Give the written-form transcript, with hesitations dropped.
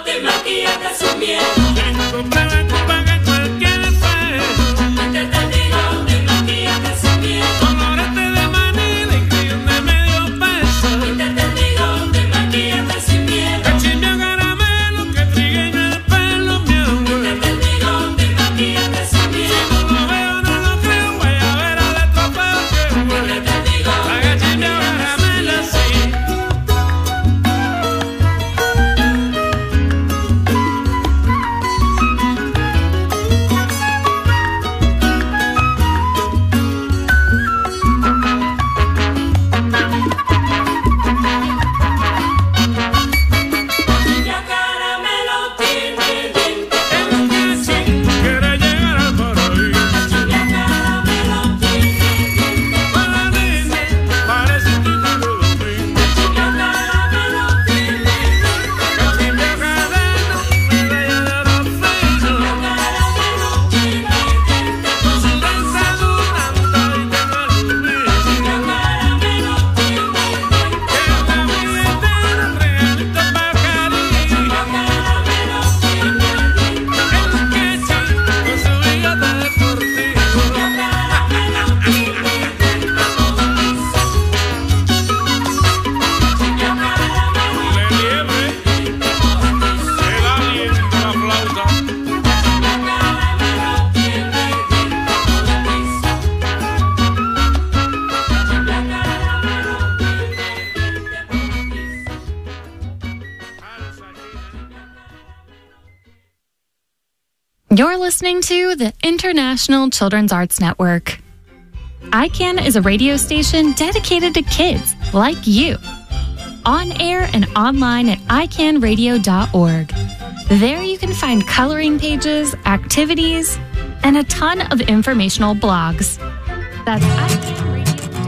te maquillas de su miedo. You're listening to the International Children's Arts Network. ICANN is a radio station dedicated to kids like you. On air and online at icanradio.org. There you can find coloring pages, activities, and a ton of informational blogs. That's ICANN.